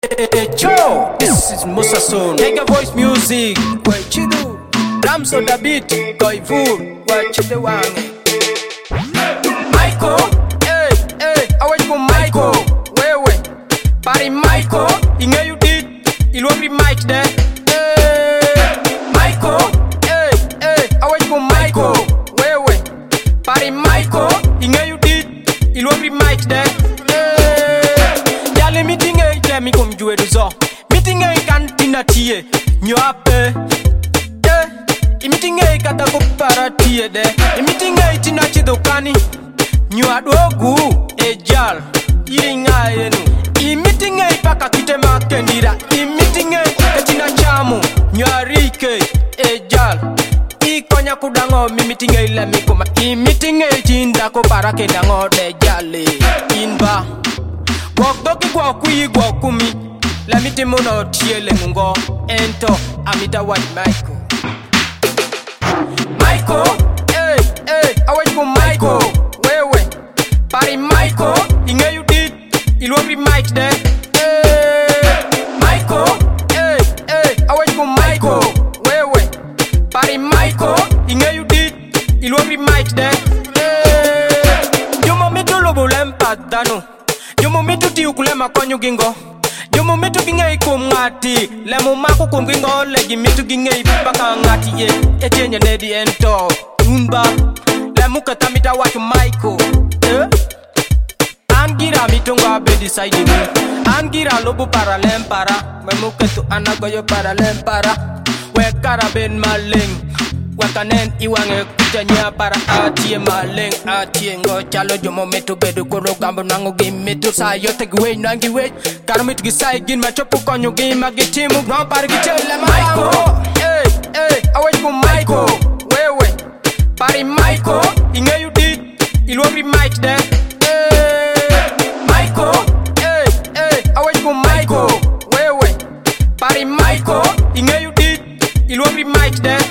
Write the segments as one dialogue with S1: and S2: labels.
S1: Hey, Joe, this is Musa Son. Take a voice music. Why chidu? Rams on the beat. Koi fool. Why chidu wange? Michael, hey, I wait for Michael. Wait. Party Michael, inge you did. Il will be Mike there. Michael, hey, I wait for Michael. Wait. Party Michael, inge you did. Il will be Mike there. Yale meeting mi kom juwe dozo meeting kantina tie nyoape I meeting kata ko para tie de I meeting tina chidokani nyoadogu ejal iringa yenu I meeting paka kitema kendira I meeting tina chamu nyoarike ejal I konya kudango mi meeting ile mikoma I meeting tinda ko para kedango de jale inba Doki kwa kuyi kwa kumi La miti muna tiele mungo Ento amita white Michael hey, I wait for Michael Wait Party Michael Inge you did Il will be Mike there Michael hey, I wait for Michael Wait Party Michael Inge you did Il will be Mike there Yomo mito lobo lempadano Yomo mitu ti ukulema konyo gingo Yomo mitu ginge ikum ngati Lemu maku kum gingo Legi mitu ginge ipaka ngati ye Echenye nedi ento Unba Lemu katamita wachu Michael Angira mitunga bedi saidi mi Angira lobu para lempara Memu ketu anagoyo para lempara Wekara ben maleng Wakanen iwange kuchanya para atie maleng atie ngo chalo jomo metu bedu koro gambo nango gimetu sayo tegwe nangi we karmit gisai gin machopu konyo gima gitimu grand par gichele Michael hey I wait for Michael wait Party Michael inge you did il will be Mike there Michael hey I wait for Michael wait Party Michael inge you did il will be Mike there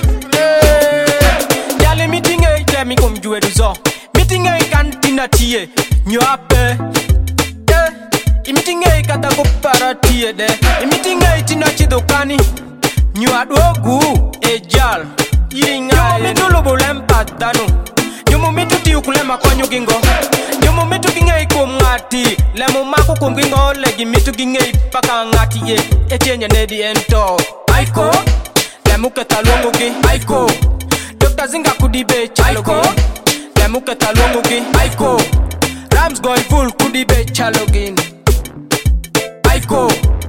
S1: mi kom juwe dozo meeting kantina tie nyoape I meeting kata ko para tie de I meeting tina chidokani nyoadogu ejal iringa yomo lobo lempadano yomo metu ti ukulema konyo gingo yomo metu ginge kom ngati lemo mako kom gingo legi metu ginge paka ngati ye echenye nedi ento Michael lemo katalongo gi Michael Dr. Zinga kudibe chalogi Lemuke talongogi Aiko Rams going full kudibe chalogin Aiko